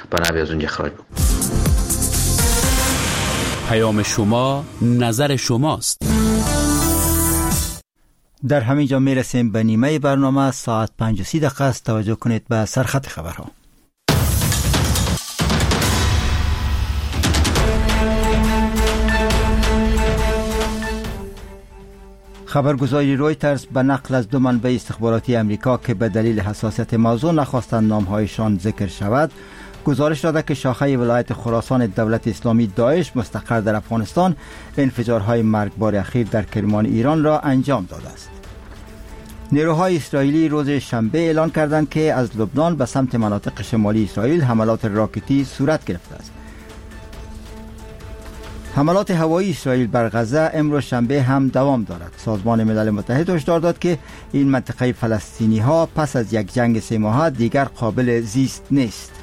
بنابراین از اونجا خارج بکنیم. پیام شما، نظر شماست. در همین جا میرسیم به نیمه برنامه. ساعت 5:30 است. توجه کنید به سرخط خبرها. خبرگزاری رویترز به نقل از 2 منبع استخباراتی امریکا که به دلیل حساسیت موضوع نخواستند نامهایشان ذکر شود، گزارش داده که شاخه ولایت خراسان دولت اسلامی داعش مستقر در افغانستان انفجارهای مرگبار اخیر در کرمان ایران را انجام داده است. نیروهای اسرائیلی روز شنبه اعلان کردند که از لبنان به سمت مناطق شمالی اسرائیل حملات راکتی صورت گرفته است. حملات هوایی اسرائیل بر غزه امروز شنبه هم دوام دارد. سازمان ملل متحد هشدار داد که این منطقه فلسطینی ها پس از یک جنگ 3 ماهه دیگر قابل زیست نیست.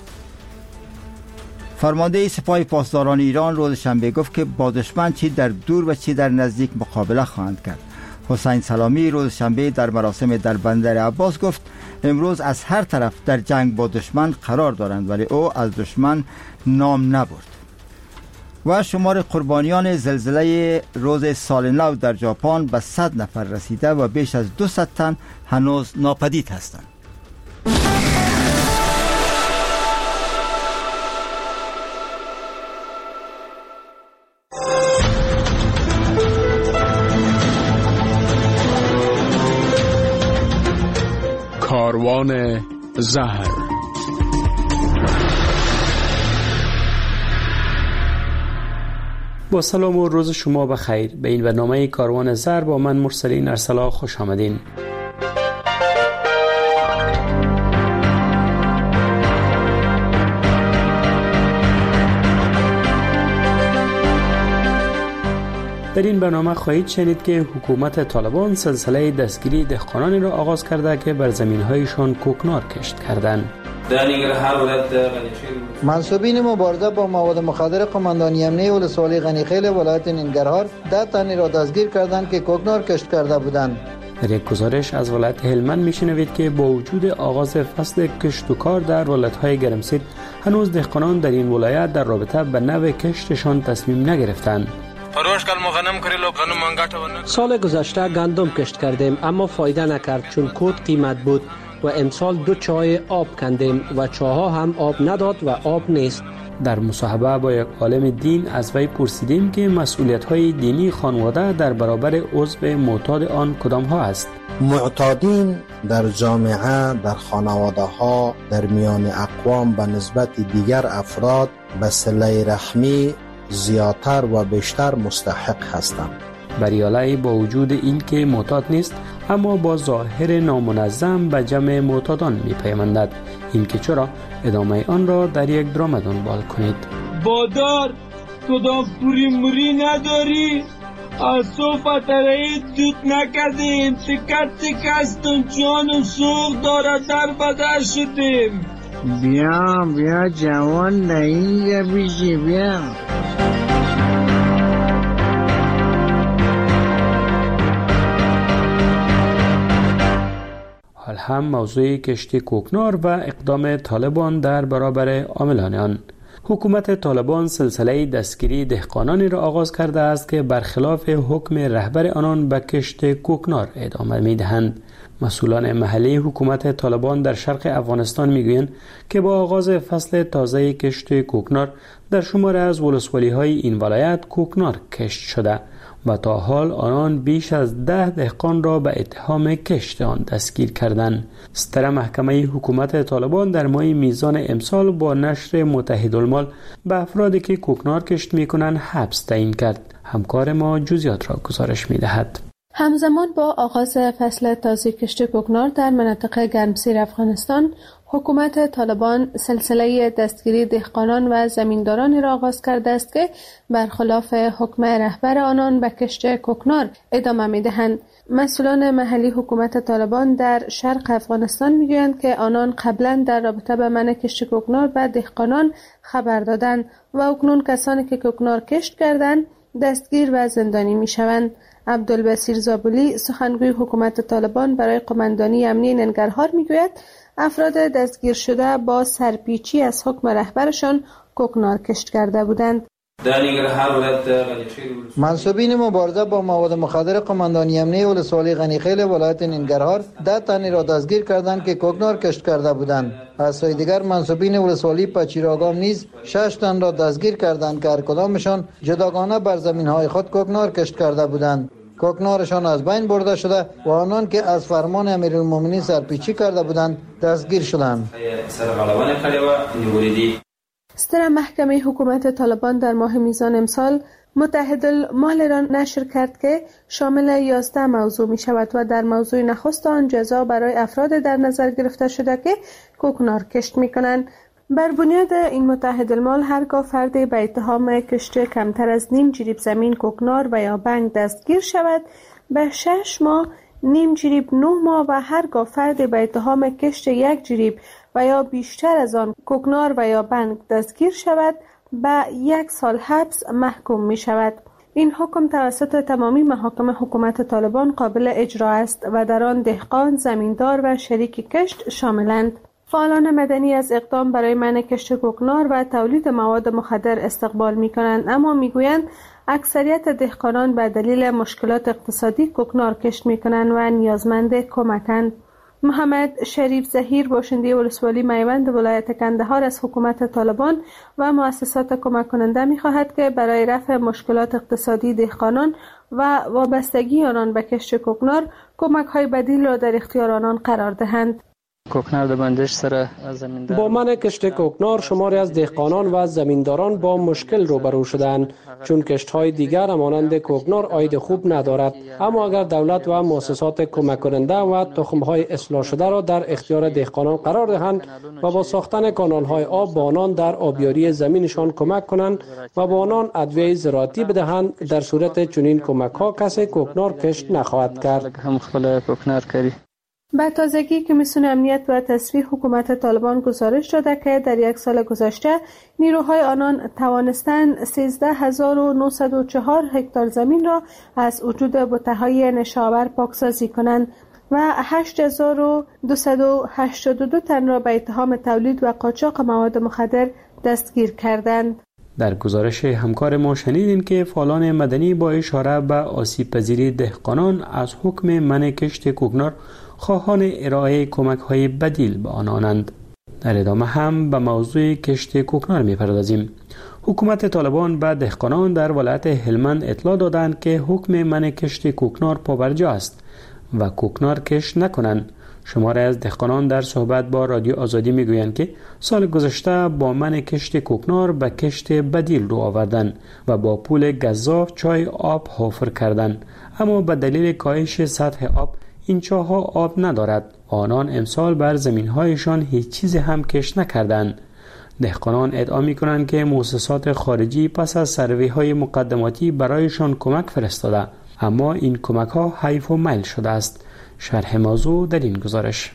فرمانده سپاه پاسداران ایران روز شنبه گفت که با دشمن چی در دور و چی در نزدیک مقابله خواهند کرد. حسین سلامی روز شنبه در مراسم در بندر عباس گفت امروز از هر طرف در جنگ با دشمن قرار دارند، ولی او از دشمن نام نبرد. و شمار قربانیان زلزله روز سال نو در ژاپن به 100 نفر رسیده و بیش از 200 تن هنوز ناپدید هستند. کاروان زهر. با سلام و روز شما بخیر. به این برنامه کاروان زهر با من مرسلین ارسلا خوش آمدین. در این برنامه خواهید شنید که حکومت طالبان سلسله دستگیری دهقانانی را آغاز کرده که بر زمین‌هایشان کوکنار کشت کردند. منصوبین مبارزه با مواد مخدر قماندانی امنیه ولسوالی غنیخیل ولایت ننگرهار 10 تنی را دستگیر کردند که کوکنار کشت کرده بودند. در یک گزارش از ولایت هلمند میشنوید که با وجود آغاز فصل کشت و کار در ولایت‌های گرمسیر هنوز دهقانان در این ولایت در رابطه به نوع کشتشان تصمیم نگرفتند. سال گذشته گندم کشت کردیم اما فایده نکرد چون کود قیمت بود و امسال 2 چای آب کندیم و چاها هم آب نداد و آب نیست. در مصاحبه با یک عالم دین از وی پرسیدیم که مسئولیت‌های دینی خانواده در برابر عضو معتاد آن کدام ها است. معتادین در جامعه، در خانواده ها، در میان اقوام به نسبت دیگر افراد به صله رحمی زیادتر و بیشتر مستحق هستند. بریالی با وجود این که معتاد نیست اما با ظاهر نامنظم به جمع معتادان می‌پیوندد. این که چرا؟ ادامه آن را در یک درام دنبال کنید. بادار کدام پوری موری نداری؟ از صوفت رایی دوت نکردیم، تکت تکستم جانم سوق داره در بدر شدیم. بیا جوان اینجا بیشی بیا. حال هم موضوع کشتی کوکنار و اقدام طالبان در برابر عاملان آن. حکومت طالبان سلسله دستگیری دهقانانی را آغاز کرده است که برخلاف حکم رهبر آنان به کشت کوکنار ادامه می‌دهند. مسئولان محلی حکومت طالبان در شرق افغانستان میگویند که با آغاز فصل تازه کشت کوکنار در شمار از ولسوالی‌های این ولایت کوکنار کشت شده و تا حال آنان بیش از 10 دهقان را به اتهام کشت آن دستگیر کردند. ستر محکمه حکومت طالبان در ماه میزان امسال با نشر متحدالمال به افرادی که کوکنار کشت میکنند حبس تعیین کرد. همکار ما جزئیات را گزارش میدهد. همزمان با آغاز فصل تازه کشت کوکنار در مناطق گرمسیر افغانستان، حکومت طالبان سلسله دستگیری دهقانان و زمیندارانی را آغاز کرده است که برخلاف حکم رهبر آنان به کشت کوکنار ادامه می‌دهند. مسئولان محلی حکومت طالبان در شرق افغانستان می‌گویند که آنان قبلا در رابطه با منع کشت کوکنار به دهقانان خبر دادند و اکنون کسانی که کوکنار کشت کردند دستگیر و زندانی می‌شوند. عبدالبصیر زابلی سخنگوی حکومت طالبان برای قماندانی امنی ننگرهار میگوید افراد دستگیر شده با سرپیچی از حکم رهبرشان کوکنار کشت کرده بودند. منصوبین مبارزه با مواد مخدر قماندانی امنیه ولسوالی غنیخیل ولایت ننگرهار 10 تن را دستگیر کردند که کوکنار کشت کرده بودند. از سوی دیگر منصوبین ولسوالی پچیراگام نیز 6 تن را دستگیر کردند که هر کدامشان جداگانه بر زمین‌های خود کوکنار کشت کرده بودند. کوکنارشان از بین برده شده و آنان که از فرمان امیرالمومنین سرپیچی کرده بودند دستگیر شدند. ستر محکمه حکومت طالبان در ماه میزان امسال متحدالمال را نشر کرد که شامل 11 موضوع می شود و در موضوع نخست آن جزا برای افراد در نظر گرفته شده که کوکنار کشت می کنند. بر بنیاد این متحدالمال هرگاه فردی به اتهام کشت کمتر از نیم جریب زمین کوکنار و یا بنگ دستگیر شود به 6 ماه، نیم جریب 9 ماه و هرگاه فردی به اتهام کشت 1 جریب و یا بیشتر از آن کوکنار و یا بنگ دستگیر شود به 1 سال حبس محکوم می شود. این حکم توسط تمامی محاکم حکومت طالبان قابل اجرا است و در آن دهقان، زمیندار و شریک کشت شاملند. فعالان مدنی از اقدام برای منع کشت کوکنار و تولید مواد مخدر استقبال می کنند، اما می گویند اکثریت دهقانان به دلیل مشکلات اقتصادی کوکنار کشت می کنند و نیازمند کمکند. محمد شریف ظهیر باشنده ولسوالی میوند ولایت کندهار از حکومت طالبان و مؤسسات کمک کننده می خواهد که برای رفع مشکلات اقتصادی دهقانان و وابستگی آنان به کشت کوکنار کمک های بدیل را در اختیار آنان قرار دهند. با منع کشت کوکنار شماری از دهقانان و زمینداران با مشکل روبرو شدند، چون کشت‌های دیگر مانند کوکنار عاید خوب ندارد. اما اگر دولت و مؤسسات کمک کننده و تخم‌های اصلاح شده را در اختیار دهقانان قرار دهند و با ساختن کانال‌های آب با آنان در آبیاری زمینشان کمک کنند و با آنان ادویه زراعتی بدهند، در صورت چنین کمک‌ها کسی کوکنار کشت نخواهد کرد. به تازگی کمیسیون امنیت و تصفیه حکومت طالبان گزارش داده که در 1 سال گذشته نیروهای آنان توانستند 13904 هکتار زمین را از وجود بوته‌های نشاور پاکسازی کنند و 8282 تن را به اتهام تولید و قاچاق مواد مخدر دستگیر کردند. در گزارش همکار ما شنیدیم که فعالان مدنی با اشاره به آسیب پذیری دهقانان از حکم منع کشت کوکنار خواهان ارائه کمک‌های بدیل به آنانند. در ادامه هم به موضوع کشت کوکنار می‌پردازیم. حکومت طالبان به دهقانان در ولایت هلمند اطلاع دادند که حکم منع کشت کوکنار پابرجا است و کوکنار کشت نکنند. شماره از دهقانان در صحبت با رادیو آزادی میگویند که سال گذشته با منع کشت کوکنار به کشت بدیل رو آوردند و با پول گزاف چای آب حفر کردند، اما به دلیل کاهش سطح آب این چاه‌ها آب ندارد. آنان امسال بر زمین‌هایشان هیچ چیزی هم کشت نکردند. دهقانان ادعا می‌کنند که مؤسسات خارجی پس از سروی‌های مقدماتی برایشان کمک فرستاده، اما این کمک‌ها حیف و میل شده است. شرح موضوع در این گزارش.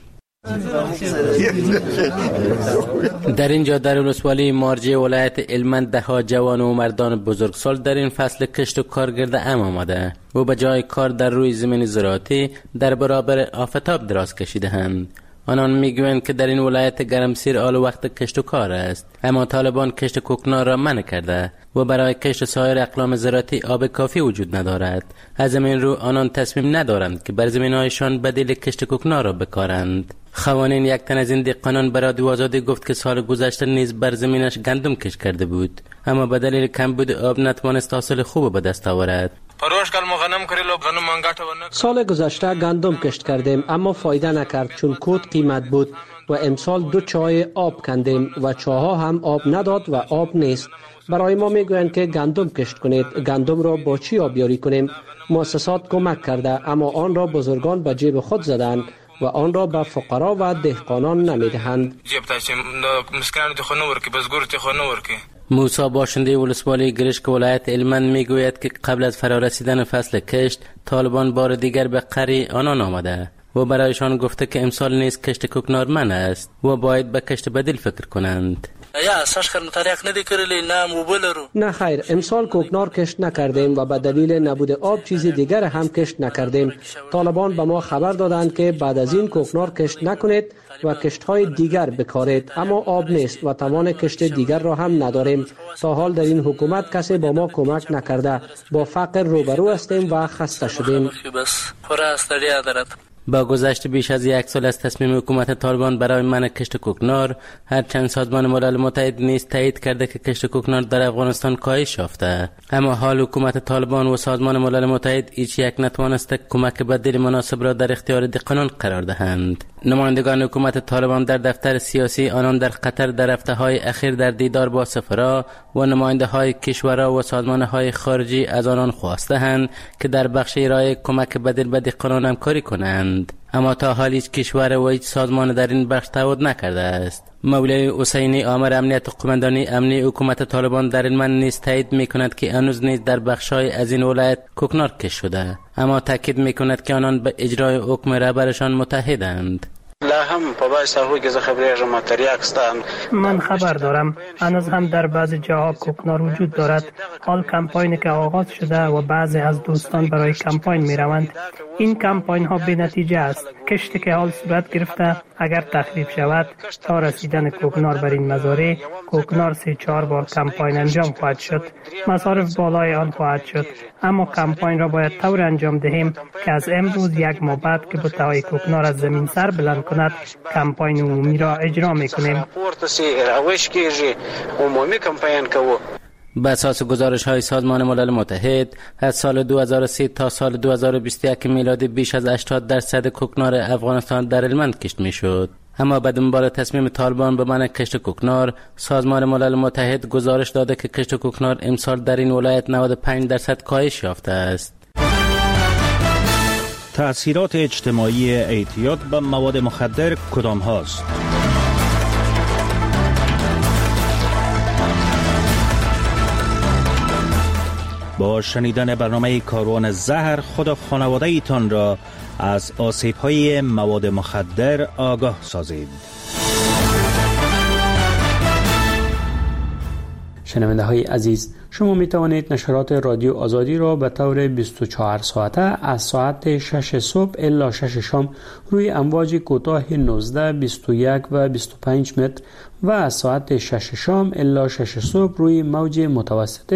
در اینجا در ولسوالی مارجه ولایت هلمند ده‌ها جوان و مردان بزرگسال در این فصل کشت و کار گرد آمده و به جای کار در روی زمین زراعتی در برابر آفتاب دراز کشیده‌اند. آنان میگویند که در این ولایت گرمسیر آل وقت کشت و کار است، اما طالبان کشت کوکنار را منع کرده و برای کشت سایر اقلام زراعتی آب کافی وجود ندارد. از این رو آنان تصمیم ندارند که بر زمین‌هایشان بدیل کشت کوکنار را بکارند. خوانین یک تن از این دهقانان به رادیو آزادی گفت که سال گذشته نیز بر زمینش گندم کشت کرده بود، اما به دلیل کمبود آب نتوانست حاصل خوب به دست آورد. سال گذشته گندم کشت کردیم اما فایده نکرد، چون کود قیمت بود و امسال 2 چای آب کندیم و چاها هم آب نداد و آب نیست. برای ما میگویند که گندم کشت کنید. گندم را با چی آبیاری کنیم؟ مؤسسات کمک کرده اما آن را بزرگان به جیب خود زدند و آن را به فقرا و دهقانان نمیدهند. موسی باشنده ولسوالی گرشک ولایت هلمند میگوید که قبل از فرارسیدن فصل کشت طالبان بار دیگر به قری آنان آمده و برایشان گفته که امسال نیز کشت کوکنار منع است و باید به کشت بدیل فکر کنند. یا اساس کردن طریق ندی کردلی نه موبایل رو. نه خیر، امسال کوکنار کشت نکردیم و به دلیل نبود آب چیزی دیگر هم کشت نکردیم. طالبان به ما خبر دادند که بعد از این کوکنار کشت نکنید و کشت‌های دیگر بکارید، اما آب نیست و توان کشت دیگر را هم نداریم. تا حال در این حکومت کسی با ما کمک نکرده. با فقر روبرو هستیم و خسته شدیم. با گذشت بیش از یک سال از تصمیم حکومت طالبان برای منع کشت کوکنار، هرچند سازمان ملل متحد نیز تایید کرده که کشت کوکنار در افغانستان کاهش یافته، اما حال حکومت طالبان و سازمان ملل متحد هیچ یک نتوانسته کمک بدیل مناسب را در اختیار دهقانان قرار دهند. نمایندگان حکومت طالبان در دفتر سیاسی آنان در قطر در هفته‌های اخیر در دیدار با سفرا و نماینده‌های کشورها و سازمان‌های خارجی از آنان خواسته‌اند که در بخش ارائه کمک بدیل به دهقانان همکاری کنند، اما تا حال هیچ کشور و هیچ سازمان در این بخش تعهد نکرده است. مولوی حسینی آمر امنیت قماندانی امنی حکومت طالبان در این من نیز تایید می‌کند که هنوز نیز در بخش‌های از این ولایت کوکنار کشت شده، اما تاکید می‌کند که آنان به اجرای حکم رهبرشان متحدند. من خبر دارم هنوز هم در بعض جاها کوکنار وجود دارد. حال کمپاینی که آغاز شده و بعضی از دوستان برای کمپاین می روند. این کمپاین ها بی نتیجه است. کشتی که حال صورت گرفته اگر تخریب شود تا رسیدن کوکنار بر این مزارع، کوکنار 3-4 بار کمپاین انجام خواهد شد. مصارف بالای آن خواهد شد، اما کمپاین را باید طور انجام دهیم که از امروز یک ماه بعد که بوته‌های کوکنار از زمین سر بلند کند، کمپاین عمومی را اجرا می‌کنیم. به اساس گزارش‌های سازمان ملل متحد، از سال 2003 تا سال 2021 میلادی بیش از 80% کوکنار افغانستان در هلمند کشت می‌شد. اما به دنبال تصمیم طالبان به منع کشت کوکنار، سازمان ملل متحد گزارش داده که کشت کوکنار امسال در این ولایت 95% کاهش یافته است. تأثیرات اجتماعی اعتیاد به مواد مخدر کدام هاست؟ با شنیدن برنامه کاروان زهر خود و خانواده ایتان را از آسیب‌های مواد مخدر آگاه سازید. شنونده های عزیز، شما می توانید نشرات رادیو آزادی را به طور 24 ساعته از ساعت 6 صبح الی 6 شام روی امواج کوتاه 19، 21 و 25 متر و از ساعت 6 شام الی 6 صبح روی موج متوسط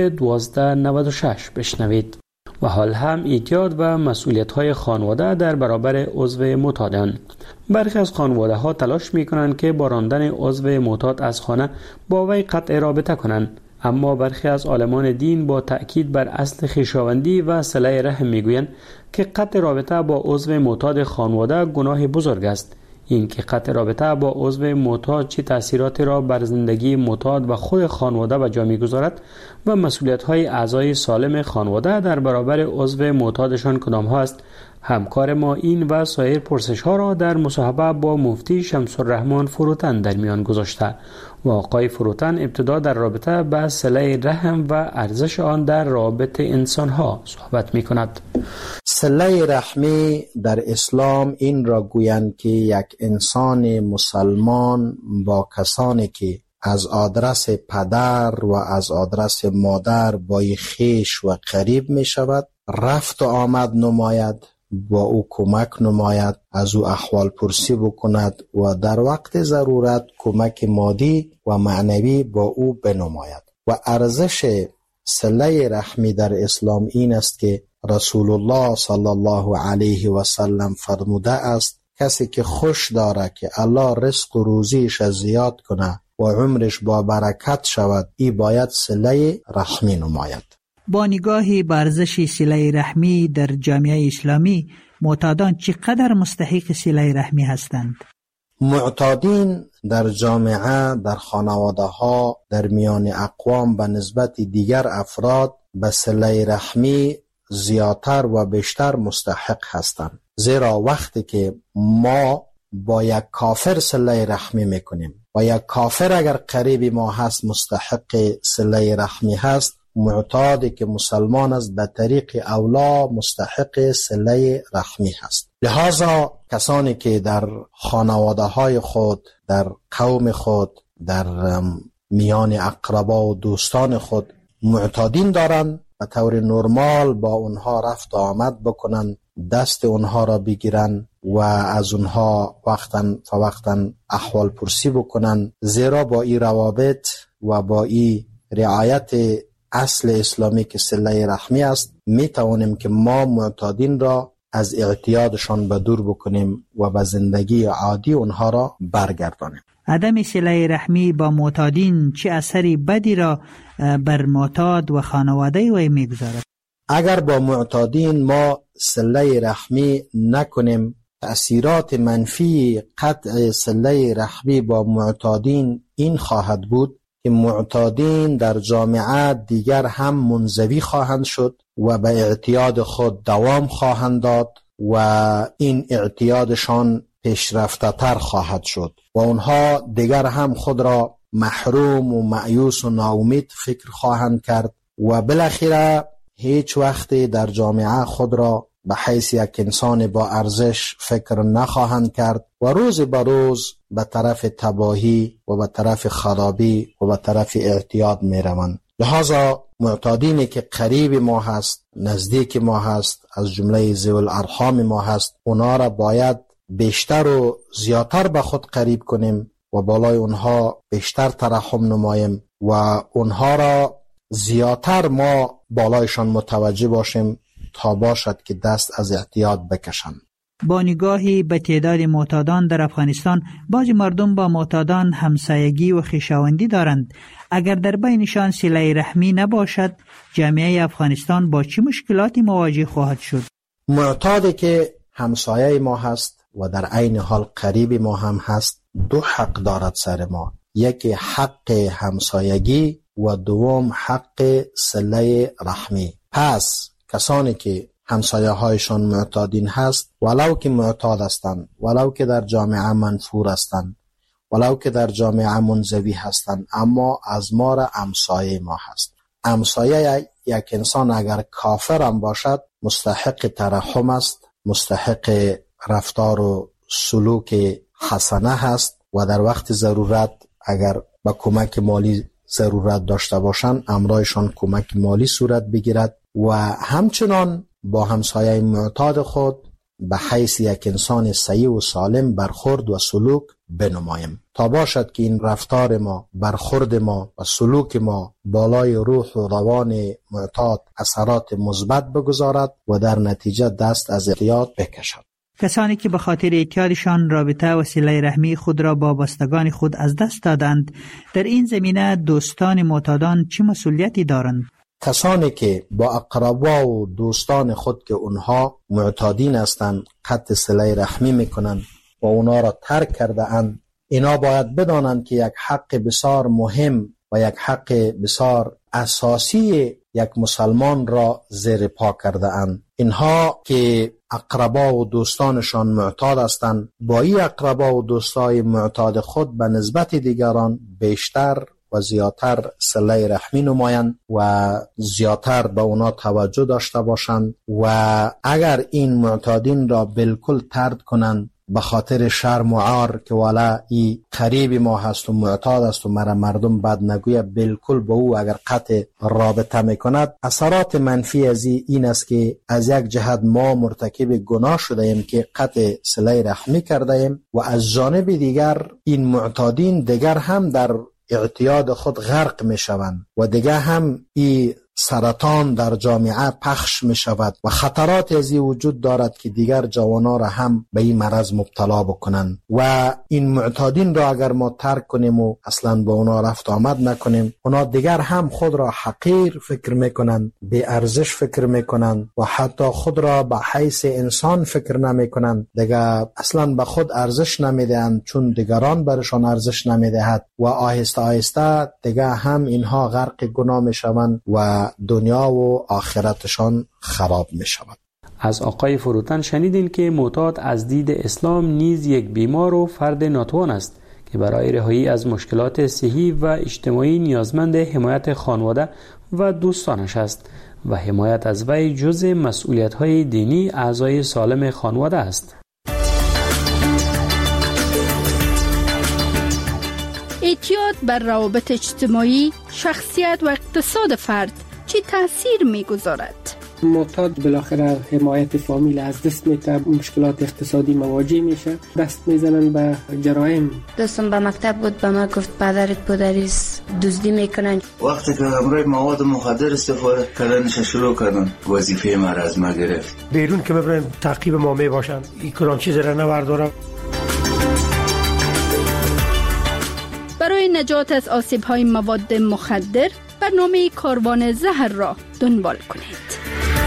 1296 بشنوید. و حال هم اعتیاد و مسئولیت‌های خانواده در برابر عضو معتادان. برخی از خانواده ها تلاش می کنند که با راندن عضو معتاد از خانه با وی قطع رابطه کنند، اما برخی از عالمان دین با تأکید بر اصل خویشاوندی و صله رحم میگویند که قطع رابطه با عضو معتاد خانواده گناه بزرگ است. این که قطع رابطه با عضو معتاد چه تأثیراتی را بر زندگی معتاد و خود خانواده به جا می‌گذارد و مسئولیت‌های اعضای سالم خانواده در برابر عضو معتادشان کدام‌ها است، همکار ما این و سایر پرسش‌ها را در مصاحبه با مفتی شمس الرحمن فروتن در میان گذاشته و آقای فروتن ابتدا در رابطه با صله رحم و ارزش آن در رابطه انسان‌ها صحبت می‌کند. صله رحمی در اسلام این را گویند که یک انسان مسلمان با کسانی که از آدرس پدر و از آدرس مادر با خویش و قریب می شود رفت و آمد نماید، با او کمک نماید، از او احوال پرسی بکند و در وقت ضرورت کمک مادی و معنوی با او بنماید. و ارزش صله رحمی در اسلام این است که رسول الله صلی الله علیه و سلم فرموده است کسی که خوش داره که الله رزق و روزیش زیاد کنه و عمرش با برکت شود، این باید صله رحمی نماید. با نگاه به ارزش صله رحمی در جامعه اسلامی، معتادان چقدر مستحق صله رحمی هستند؟ معتادین در جامعه، در خانواده ها، در میان اقوام به نسبت دیگر افراد به صله رحمی زیادتر و بیشتر مستحق هستند. زیرا وقتی که ما با یک کافر صله رحمی میکنیم و یک کافر اگر قریب ما هست مستحق صله رحمی هست، معتادی که مسلمان است به طریق اولا مستحق صله رحمی هست. لذا کسانی که در خانواده های خود، در قوم خود، در میان اقربا و دوستان خود معتادین دارند و طور نرمال با اونها رفت و آمد بکنن، دست اونها را بگیرن و از اونها وقتاً احوال پرسی بکنن، زیرا با این روابط و با این رعایت اصل اسلامی که صله رحمی است می توانیم که ما معتادین را از اعتیادشان به دور بکنیم و به زندگی عادی اونها را برگردانیم. عدم صله رحمی با معتادین چه اثری بدی را بر معتاد و خانواده وی میگذارد؟ اگر با معتادین ما صله رحمی نکنیم، تأثیرات منفی قطع صله رحمی با معتادین این خواهد بود که معتادین در جامعه دیگر هم منزوی خواهند شد و به اعتیاد خود دوام خواهند داد و این اعتیادشان پیشرفته تر خواهد شد و اونها دیگر هم خود را محروم و مایوس و ناامید فکر خواهند کرد و بالاخره هیچ وقت در جامعه خود را به حیث یک انسان با ارزش فکر نخواهند کرد و روز به روز به طرف تباهی و به طرف خرابی و به طرف اعتیاد می روند. لحاظا معتادینی که قریب ما هست، نزدیک ما هست، از جمله ذوی الارحام ما هست، اونا را باید بیشتر و زیادتر به خود قریب کنیم و بالای اونها بیشتر ترحم نماییم و اونها را زیادتر ما بالایشان متوجه باشیم تا باشد که دست از اعتیاد بکشند. با نگاهی به تعداد معتادان در افغانستان، بعضی مردم با معتادان همسایگی و خویشاوندی دارند. اگر در بینشان صله رحمی نباشد، جامعه افغانستان با چه مشکلاتی مواجه خواهد شد؟ معتادی که همسایه ما هست و در عین حال قریب ما هم هست، دو حق دارد سر ما. یکی حق همسایگی و دوم حق صله رحمی. پس کسانی که همسایه هایشان معتادین هست، ولو که معتاد هستند، ولو که در جامعه منفور هستند، ولو که در جامعه منزوی هستند، اما از ما را همسایه ما هست. همسایه یک انسان اگر کافر هم باشد مستحق ترحم است، مستحق رفتار و سلوک حسنه هست و در وقت ضرورت اگر با کمک مالی ضرورت داشته باشند امرایشان کمک مالی صورت بگیرد و همچنان با همسایه معتاد خود به حیث یک انسان صحیح و سالم برخورد و سلوک بنماییم تا باشد که این رفتار ما، برخورد ما و سلوک ما بالای روح و روان معتاد اثرات مثبت بگذارد و در نتیجه دست از اعتیاد بکشد. کسانی که به خاطر اعتیادشان رابطه و صله رحمی خود را با بستگان خود از دست دادند، در این زمینه دوستان معتادان چه مسئولیتی دارند؟ کسانی که با اقربا و دوستان خود که اونها معتادین هستند قطع صله رحمی میکنند و اونا را ترک کرده اند، اینا باید بدانند که یک حق بسیار مهم و یک حق بسیار اساسی یک مسلمان را زیر پا کرده اند. اینها که اقربا و دوستانشان معتاد هستند، با این اقربا و دوستای معتاد خود به نسبت دیگران بیشتر و زیادتر صله رحمی نمایند و زیادتر به اونا توجه داشته باشند و اگر این معتادین را بالکل طرد کنند به خاطر شرم و عار که والا ای قریب ما هست و معتاد است و مرا مردم بد نگویه، بالکل با او اگر قطع رابطه میکند، اثرات منفی از این است که از یک جهت ما مرتکب گناه شده ایم که قطع صله رحمی کرده ایم و از جانب دیگر این معتادین دیگر هم در اعتیاد خود غرق می شوند و دیگه هم این سرطان در جامعه پخش می شود و خطرات از این وجود دارد که دیگر جوانان را هم به این مرض مبتلا بکنند و این معتادین را اگر ما ترک کنیم و اصلا با اونا رفت آمد نکنیم، اونا دیگر هم خود را حقیر فکر می کنند، بی ارزش فکر می کنند و حتی خود را به حیث انسان فکر نمی کنند، دیگر اصلا به خود ارزش نمی دهند چون دیگران برشان ارزش نمی دهد و آهسته آهسته دیگر هم اینها غرق گناه می شوند و دنیا و آخرتشان خراب می شود. از آقای فروتن شنیدین که معتاد از دید اسلام نیز یک بیمار و فرد ناتوان است که برای رهایی از مشکلات صحی و اجتماعی نیازمند حمایت خانواده و دوستانش است و حمایت از وی جزء مسئولیت‌های دینی اعضای سالم خانواده است. اعتیاد بر روابط اجتماعی، شخصیت و اقتصاد فرد چه تأثیر می‌گذارد؟ معتاد بالاخره حمایت فامیل از دست میده، مشکلات اقتصادی مواجه میشه، دست میزنن به جرایم. دوستم به مکتب بود، به ما گفت پدرت پدریست دزدی میکنن. وقتی که امروی مواد مخدر استفاده کردنش شروع کردن، وظیفه ما را از ما گرفت. بیرون که ببرن تعقیب ما میباشن، این کدام چیز را نوردارم. برای نجات از آسیب‌های مواد مخدر برنامه کاروان زهر را دنبال کنید.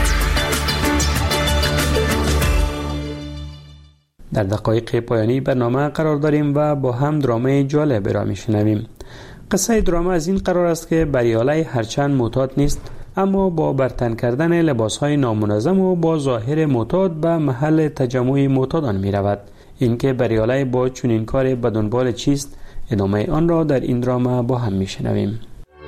در دقایق پایانی برنامه قرار داریم و با هم درامه جالب را میشنویم. قصه درامه از این قرار است که بریالی هرچند معتاد نیست، اما با برتن کردن لباسهای نامنظم و با ظاهر معتاد به محل تجمع معتادان می رود. اینکه بریالی با چنین کار به دنبال چیست، ادامه آن را در این درامه با هم میشنویم.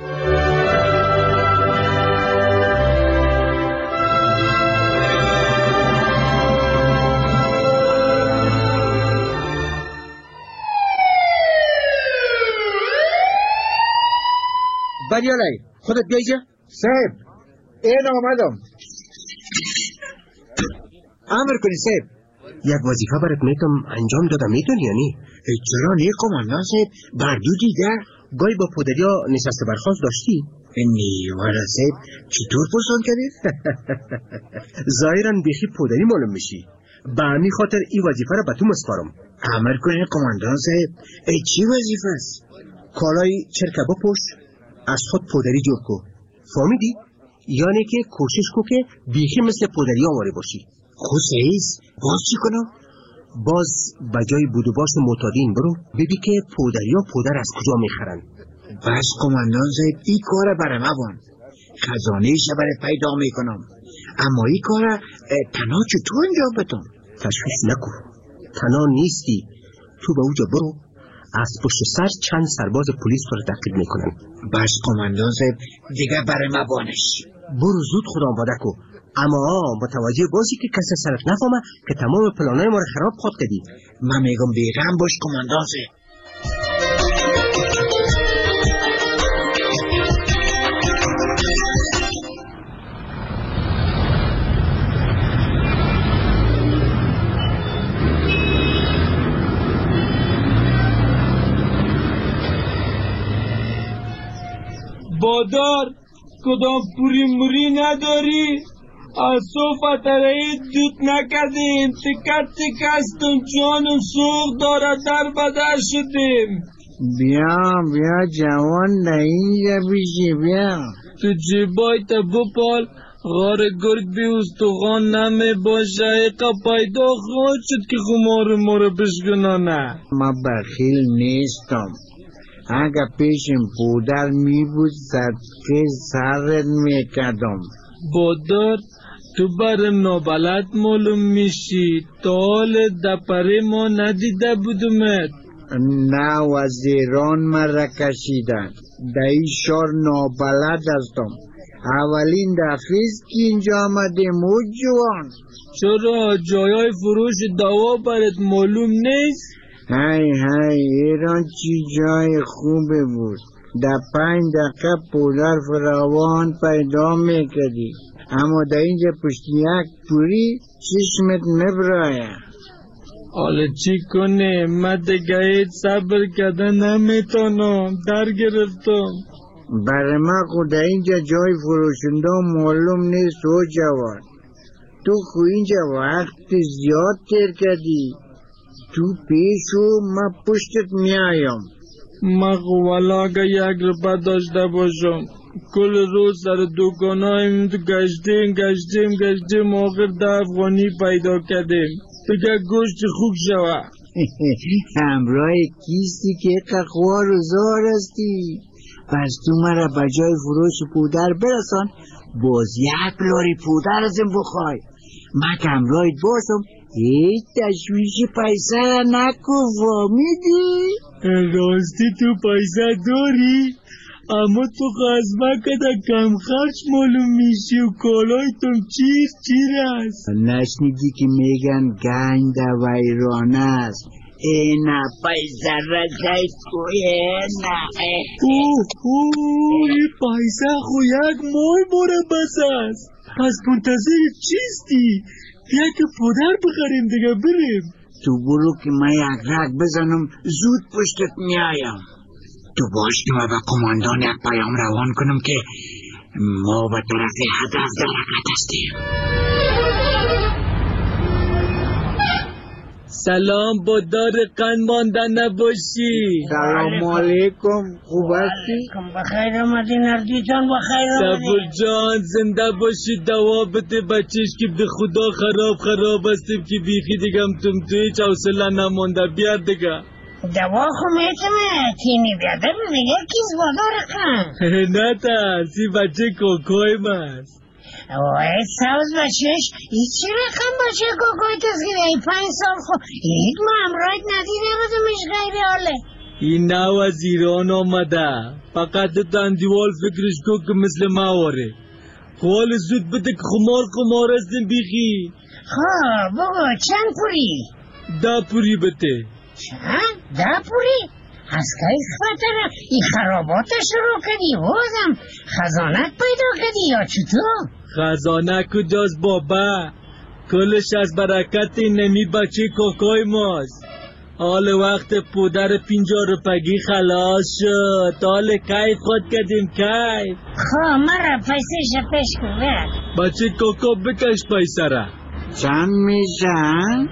بریالی خودت بیایجا؟ صاحب این آمدم. امر کنی صاحب. یک وظیفه برات میتونم انجام دادم، میتونی یعنی؟ چرا نه کماندان صاحب؟ بردو دیگه گاهی با پدریا نشسته برخواست داشتی؟ نیوارا صاحب چطور پرسان کردی؟ ظاهرا بیخی پدری معلوم میشی. به همین خاطر این وظیفه را به تو مسپارم. امر کنی کماندان صاحب. چی وظیفه است؟ کالای چرکه بپوش، از خود پدری جور کو. فهمیدی؟ یعنی که کوشش کو که بیخی مثل پدری آواره باشی. خود سعیز باز چی کنم؟ باز بجای بود و باش معتادین برو ببین که پدری ها پدر از کجا میخرن. بس کماندان صاحب این کار برای مبان، خزانه شبرت پیدا میکنم، اما این کار تنها چطور انجام بدم؟ تشویش نکن، تنها نیستی. تو به اوجا برو، از پشت سر چند سرباز پلیس رو تعقیب میکنن. بس کماندان صاحب دیگه برای مبانش. برو زود خدا آماده کو، اما متوجه باشی که کسی سرت نفهمه که تمام پلانای ما رو خراب خود کردی. من میگم بیغم باش کماندان صاحب. بادار کدام پوری موری نداری؟ از صوفت رایی دود نکردیم، تکت تکستم جانم سوخ داره در بدر شدیم. بیا جوان اینجا بیشی بیا. تو جیبای تا بپال، غار گرگ بی استخوان نمی باشه. ایقا پیدا خواهد شد که خمار ما رو بشکنانه. ما بخیل نیستم، اگه پیشم پودر می بود صدقه سرت میکردم. بادار تو برم نابلد معلوم میشی، تا حال دپره ما ندیده بودمت. نه وزیران مرا کشیدن، دایی شار نابلد هستم. اولین دفعیست که اینجا آمدیم او جوان. چرا جایای فروش دوا برات معلوم نیست؟ های ایران چی جای خوبه بود، در 5 دقیقه پودر فراوان پیدا میکردی، اما در اینجا پشت یک پوری چشمت مبرایه. حالا چی کنه؟ من دیگه صبر کردن نمیتونم، در گرفتم. برای من خود اینجا جای فروشنده معلوم نیست و جوان. تو خو اینجا وقت زیاد تیر کردی، تو پیشو من پشتت میایم. من والا اگه 1 روپه داشته باشم کل روز سر دکانایم گشتیم آخر 10 افغانی پیدا کردیم. دیگه گوشت خوب شوه. همراه کیستی که قخوار و زار هستی، پس تو مرا بجای فروش پودر برسان، باز 1 لاری پودر ازم بخوای. من که همراهت باشم هیچ تشویش پیسه نکو، فهمیدی؟ راستی تو پیسه داری؟ اما تو خزمه کده کم خرچ معلوم میشی و کالایتون چیر است. نشنیدی که میگن گنج در ویرانه است، اینا پیسه را جای کوینا این پیسه خو یک مای باره بس است. پس منتظر چیستی؟ بیا که پدر بخریم دیگه بریم. تو برو که من یک رگ بزنم زود پشتت میایم. تو باش که من به قماندان یک پیام روان کنم که ما به طرف هدف در حرکت هستیم. سلام، با دار قند مانده نباشی. سلام علیکم، خوب هستی؟ بخیر آمدی نردیتان، بخیر آمدی. صبر جان زنده باشی، دوا بده بچهش که به خدا خراب هستیم که بیخی دیگم تو هیچ حوصله نمانده. بیار دیگه دوا خو میتونه تینی بیاده دیگه کیز بادار قند. نه ترسی، بچه کوکوی ماست. وای سوز بچهش ای چی رقم بچه کوکوی تسکیده؟ ای 5 سال خو یک ما امرایت ندیده بودمش غیری حاله. این نو از ایران آمده، فقط تندیوال فکرش کو که مثل ما واره. خوال زود بده که خمار هستیم بیخی. خواه بگو چند پوری؟ 10 پوری بده. چند؟ 10 پوری؟ از که خطره ای خرابات شروع کردی بازم خزانت پیدا کردی یا چطور؟ خزانه کجاست بابا؟ کلش از برکت نمی بچه کوکوی ماست. حال وقت پودر 50 روپگی خلاص شد. حال کیف خود کردیم کیف. خواه مرا پیسه پیش کن. بچه کوکو بکش پیسه را. چند میشن؟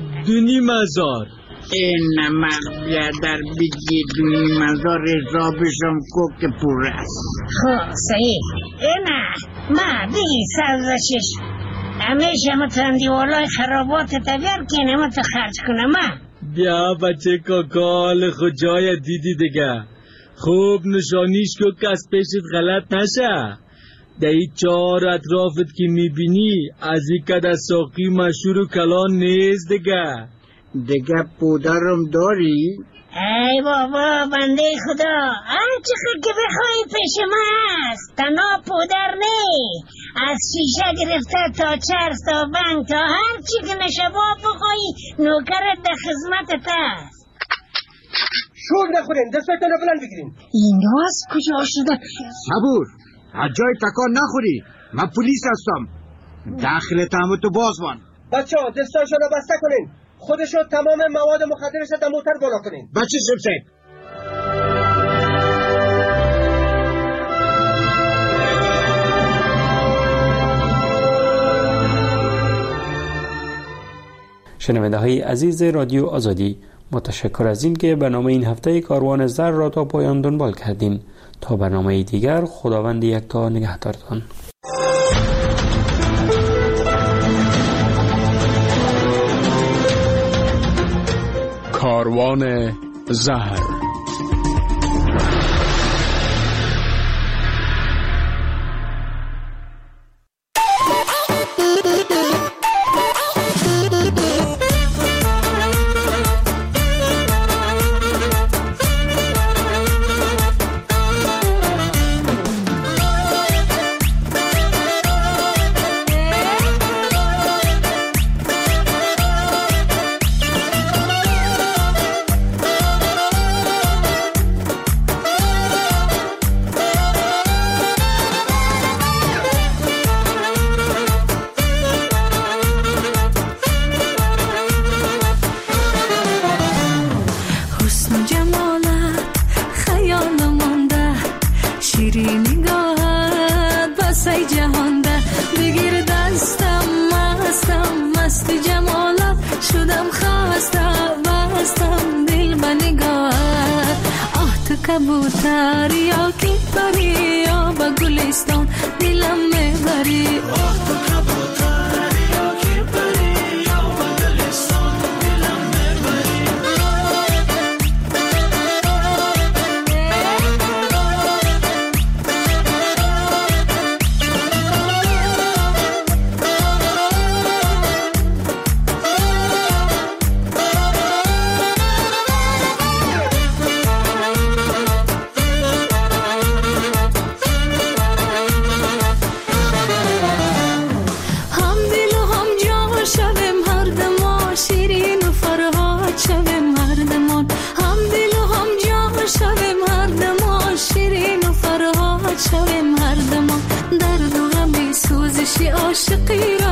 2,500. این مغبیه در بگی 2,500 حسابشم کو که پور است. خواه صحیح. اینا ما بگی سوزشش همیشه متندی والای خرابات تبیر که نمت خرج کنم. بیا بچه کوکال خود جای دیدی دیگه. خوب نشانیش که کس پیشت غلط نشه. در این 4 اطرافت که میبینی از این کده ساقی مشهور و کلان نیست دیگه پودرم داری؟ ای بابا بنده خدا، هر چقدر که بخوای پیش ما هست. تنها پودر نی، از شیشه گرفته تا چرس تا بنگ تا هر چی که نشبا بخوایی نوکرت در خدمتت هست. شوق نخورین، دستتون رو بلند بگیرین. این راز کجا شده؟ صبور، از جای تکان نخوری. من پلیس هستم. داخل تهمتو باز بان. بچه ها دستاشو رو بسته کنین. خودشو تمام مواد مخدرش در موتر بالا کنین. بچه سبسید شنونده های عزیز رادیو آزادی، متشکر از این که برنامه این هفته کاروان زر را تا پایان دنبال کردین. تا برنامه دیگر، خداوند یکتا نگهدارتان. کاروان زهر. کبوتر یا کی پری یا با گلستان دلم میبری. تو کبوتر یا کی پری یا با گلستان دلم میبری. شاد شویم هر دما، درد و غم سوزشی عاشقی